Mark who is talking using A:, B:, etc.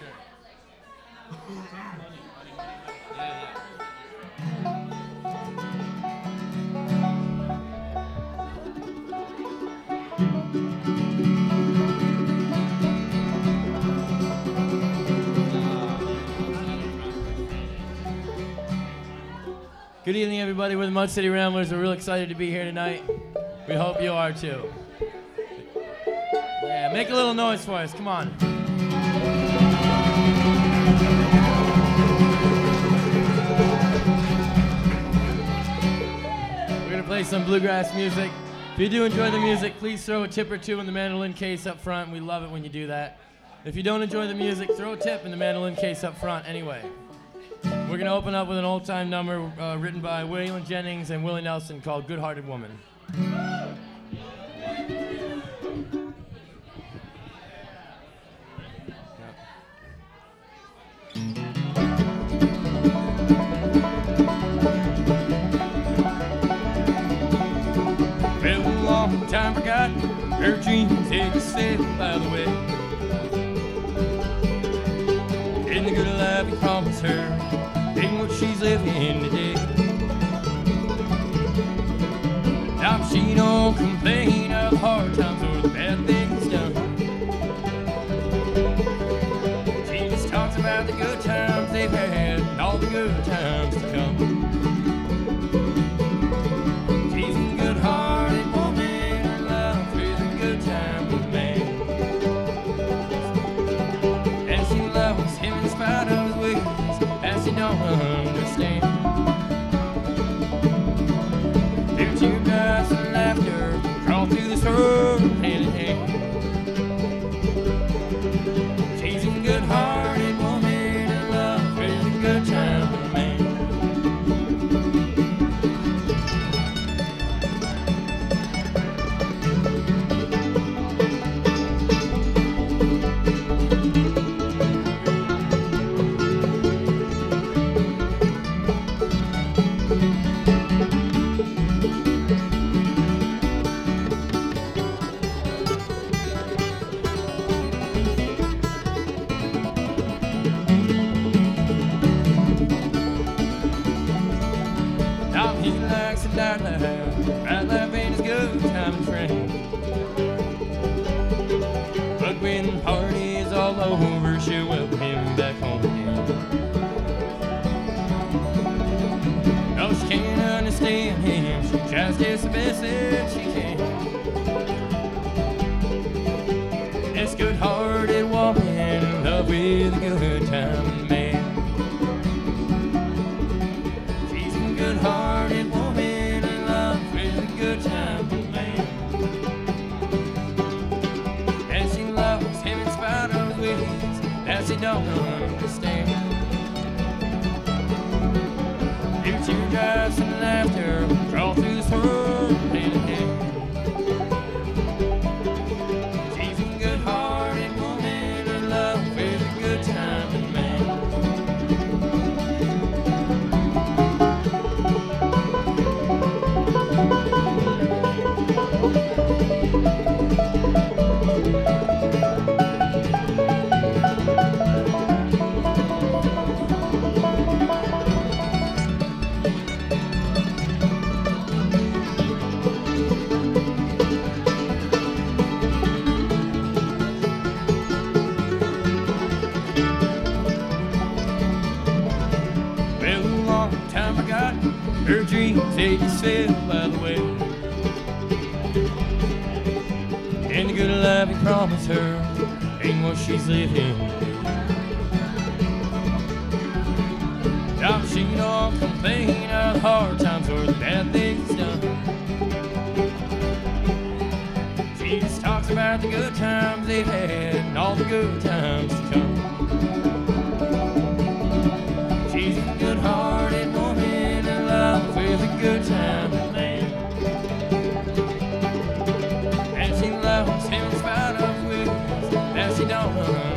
A: Good evening, everybody. We're the Mud City Ramblers. We're real excited to be here tonight. We hope you are too. Yeah, make a little noise for us. Come on. We're going to play some bluegrass music. If you do enjoy the music, please throw a tip or two in the mandolin case up front. We love it when you do that. If you don't enjoy the music, throw a tip in the mandolin case up front anyway. We're going to open up with an old-time number written by Waylon Jennings and Willie Nelson called Good Hearted Woman. Well, a long time forgot her dreams, they just said by the way. And the good life he promised her ain't what she's living today. Now she don't complain of the hard times or the bad things done. She just talks about the good times they've had and all the good times to come. She's a good-hearted woman, her love is a good time with a man. And she loves him in spite of his ways, as she don't understand. Their teardrops and laughter crawl through this road hand in hand. She's a good-hearted woman, and love is a good time with a man. Now he likes it out loud, right life ain't his good time and friend. But when the party is all over, she'll welcome him back home again. No, she can't understand him, she tries just the best that she can. This good-hearted woman in love with a good time man. She's a good-hearted woman in love with a good time man. And she loves him in spite of his ways that she don't understand. New teardrops and laughter crawl through this world hand in hand. She's a good-hearted woman in love with a good time man. Well, a long time forgot her dreams, they just fell by the way. And the good life he promised her ain't what she's living. Now she don't complain of the hard times or the bad things done. She just talks about the good times they've had and all the good times to come. She's a good-hearted woman in love with a good time man. And she loves him in spite of his ways that she don't understand.